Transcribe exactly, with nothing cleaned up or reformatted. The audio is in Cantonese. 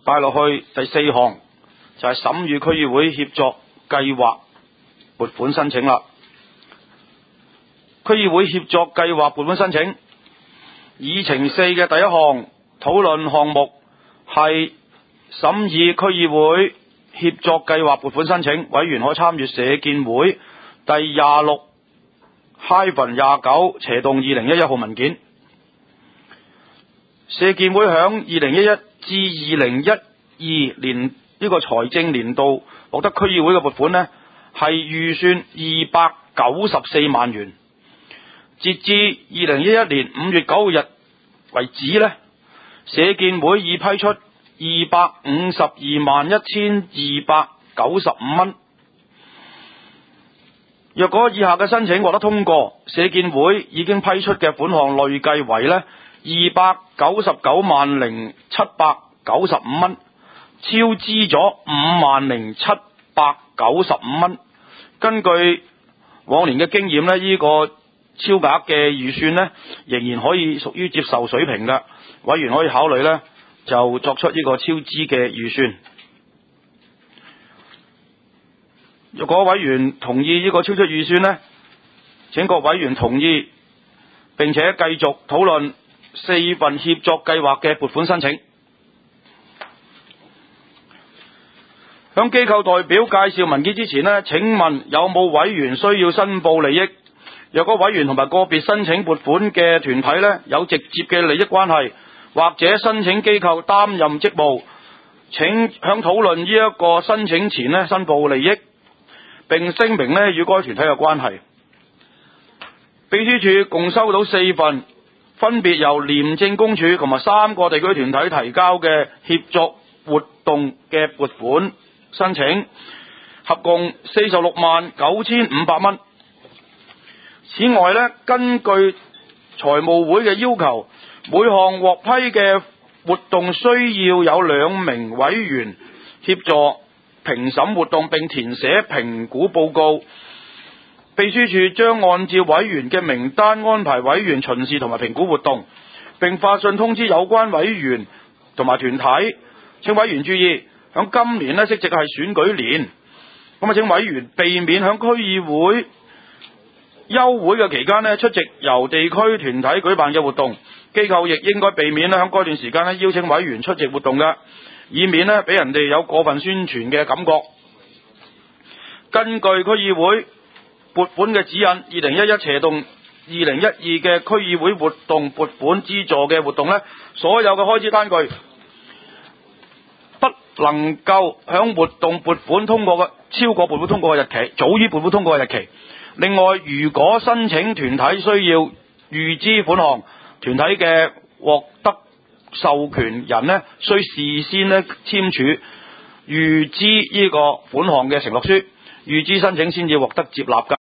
擺落去第四項就係審議區議會協作計劃撥款申請啦。區議會協作計劃撥款申請議程四嘅第一項討論項目係審議區議會協作計劃撥款申請，委員可參閱社建會第廿六廿九斜洞二零一一號文件。社建會響二零一一至二零一二年呢個財政年度獲得區議會嘅撥款呢係預算二百九十四萬元。截至二零一一年五月九日為止呢，社建會已批出二百五十二萬一千二百九十五蚊。若果以下嘅申請獲得通過，社建會已經批出嘅款項累計為呢二百九十九萬零七百九十五蚊，超支咗五萬零七百九十五蚊。根據往年嘅經驗呢，呢、這個超額嘅預算呢，仍然可以屬於接受水平嘅，委員可以考慮呢，就作出呢個超支嘅預算。如果委員同意呢個超出預算呢，請各委員同意並且繼續討論四份協作計劃嘅撥款申請。響機構代表介紹文件之前呢，請問有冇委員需要申報利益？若果委員同埋個別申請撥款嘅團體呢，有直接嘅利益關係，或者申請機構擔任職務，請響討論呢一個申請前呢申報利益，並聲明呢與該團體有關係。秘書處共收到四份分別由廉政公署同埋三個地區團體提交嘅協作活動嘅撥款申請，合共四十六萬九千五百蚊。此外呢，根據財務會嘅要求，每項獲批嘅活動需要有兩名委員協助評審活動並填寫評估報告。秘書處將按照委員嘅名單安排委員巡視同埋評估活動，並發信通知有關委員同埋團體。請委員注意，響今年呢，即係選舉年，咁啊，請委員避免響區議會休會嘅期間呢出席由地區團體舉辦嘅活動。機構亦應該避免呢響該段時間呢邀請委員出席活動嘅，以免呢俾人哋有過分宣傳嘅感覺。根據區議會撥款嘅指引，二零一一斜洞二零一二嘅區議會活動撥款資助嘅活動呢，所有嘅開支單據不能夠響活動撥款通過嘅超過撥款通過嘅日期，早於撥款通過嘅日期。另外，如果申請團體需要預支款項，團體嘅獲得授權人呢，需事先呢簽署預支呢個款項嘅承諾書，預支申請先至獲得接納㗎。